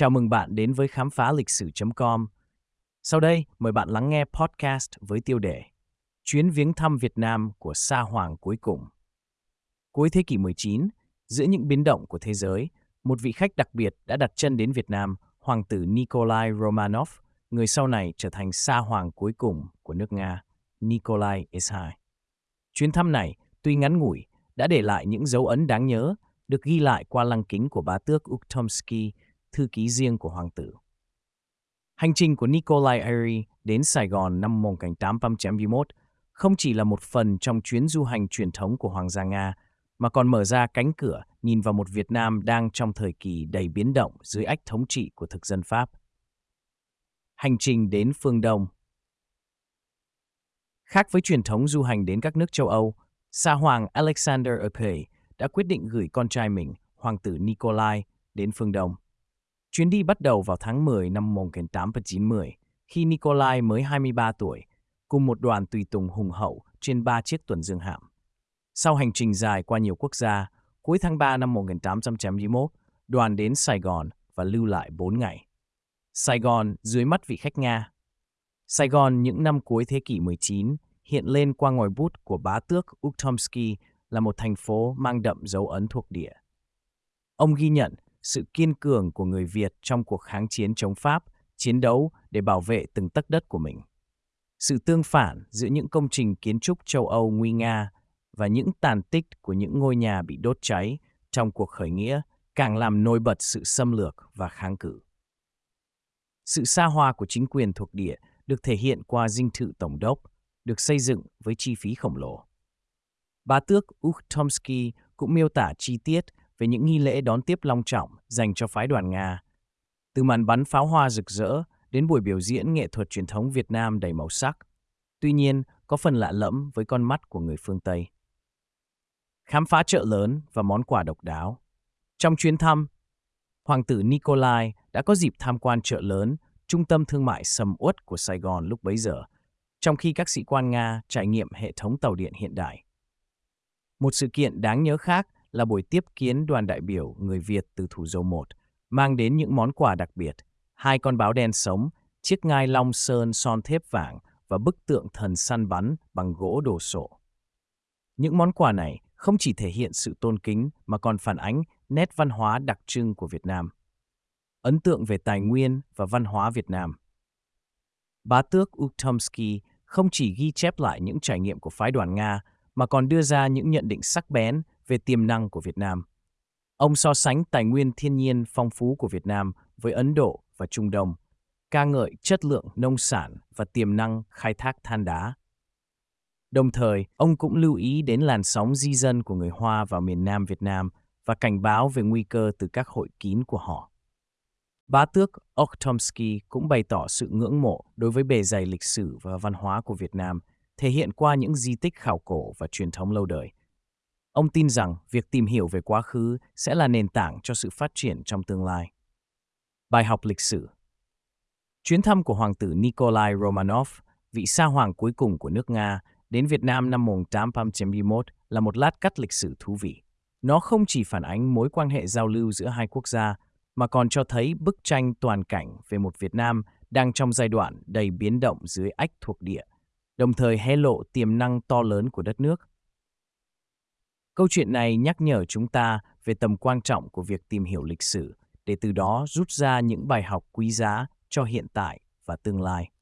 Chào mừng bạn đến với khám phá lịch sử.com. Sau đây, mời bạn lắng nghe podcast với tiêu đề Chuyến viếng thăm Việt Nam của Sa Hoàng cuối cùng. Cuối thế kỷ 19, giữa những biến động của thế giới, một vị khách đặc biệt đã đặt chân đến Việt Nam, Hoàng tử Nikolai Romanov, người sau này trở thành Sa Hoàng cuối cùng của nước Nga, Nikolai II. Chuyến thăm này, tuy ngắn ngủi, đã để lại những dấu ấn đáng nhớ, được ghi lại qua lăng kính của bá tước Ukhtomsky, thư ký riêng của hoàng tử. Hành trình của Nikolai I đến Sài Gòn năm 1891 không chỉ là một phần trong chuyến du hành truyền thống của Hoàng gia Nga, mà còn mở ra cánh cửa nhìn vào một Việt Nam đang trong thời kỳ đầy biến động dưới ách thống trị của thực dân Pháp. Hành trình đến phương Đông. Khác với truyền thống du hành đến các nước châu Âu, Sa Hoàng Alexander I đã quyết định gửi con trai mình, Hoàng tử Nikolai, đến phương Đông. Chuyến đi bắt đầu vào tháng 10 năm 1890, khi Nikolai mới 23 tuổi, cùng một đoàn tùy tùng hùng hậu trên 3 chiếc tuần dương hạm. Sau hành trình dài qua nhiều quốc gia, cuối tháng 3 năm 1891, đoàn đến Sài Gòn và lưu lại 4 ngày. Sài Gòn dưới mắt vị khách Nga. Sài Gòn những năm cuối thế kỷ 19 hiện lên qua ngòi bút của bá tước Ukhtomsky là một thành phố mang đậm dấu ấn thuộc địa. Ông ghi nhận sự kiên cường của người Việt trong cuộc kháng chiến chống Pháp, chiến đấu để bảo vệ từng tấc đất của mình. Sự tương phản giữa những công trình kiến trúc châu Âu nguy nga và những tàn tích của những ngôi nhà bị đốt cháy trong cuộc khởi nghĩa càng làm nổi bật sự xâm lược và kháng cự. Sự xa hoa của chính quyền thuộc địa được thể hiện qua dinh thự tổng đốc, được xây dựng với chi phí khổng lồ. Bá tước Ukhtomsky cũng miêu tả chi tiết về những nghi lễ đón tiếp long trọng dành cho phái đoàn Nga. Từ màn bắn pháo hoa rực rỡ đến buổi biểu diễn nghệ thuật truyền thống Việt Nam đầy màu sắc, tuy nhiên có phần lạ lẫm với con mắt của người phương Tây. Khám phá chợ lớn và món quà độc đáo. Trong chuyến thăm, Hoàng tử Nikolai đã có dịp tham quan chợ lớn, trung tâm thương mại sầm uất của Sài Gòn lúc bấy giờ, trong khi các sĩ quan Nga trải nghiệm hệ thống tàu điện hiện đại. Một sự kiện đáng nhớ khác là buổi tiếp kiến đoàn đại biểu người Việt từ Thủ Dầu Một, mang đến những món quà đặc biệt, 2 con báo đen sống, chiếc ngai Long Sơn son thép vàng và bức tượng thần săn bắn bằng gỗ đồ sộ. Những món quà này không chỉ thể hiện sự tôn kính mà còn phản ánh nét văn hóa đặc trưng của Việt Nam. Ấn tượng về tài nguyên và văn hóa Việt Nam. Bá tước Ukhtomsky không chỉ ghi chép lại những trải nghiệm của phái đoàn Nga, mà còn đưa ra những nhận định sắc bén về tiềm năng của Việt Nam. Ông so sánh tài nguyên thiên nhiên phong phú của Việt Nam với Ấn Độ và Trung Đông, ca ngợi chất lượng nông sản và tiềm năng khai thác than đá. Đồng thời, ông cũng lưu ý đến làn sóng di dân của người Hoa vào miền Nam Việt Nam và cảnh báo về nguy cơ từ các hội kín của họ. Bá tước Ukhtomsky cũng bày tỏ sự ngưỡng mộ đối với bề dày lịch sử và văn hóa của Việt Nam, thể hiện qua những di tích khảo cổ và truyền thống lâu đời. Ông tin rằng việc tìm hiểu về quá khứ sẽ là nền tảng cho sự phát triển trong tương lai. Bài học lịch sử. Chuyến thăm của Hoàng tử Nikolai Romanov, vị sa hoàng cuối cùng của nước Nga, đến Việt Nam năm 1891 là một lát cắt lịch sử thú vị. Nó không chỉ phản ánh mối quan hệ giao lưu giữa hai quốc gia, mà còn cho thấy bức tranh toàn cảnh về một Việt Nam đang trong giai đoạn đầy biến động dưới ách thuộc địa, đồng thời hé lộ tiềm năng to lớn của đất nước. Câu chuyện này nhắc nhở chúng ta về tầm quan trọng của việc tìm hiểu lịch sử, để từ đó rút ra những bài học quý giá cho hiện tại và tương lai.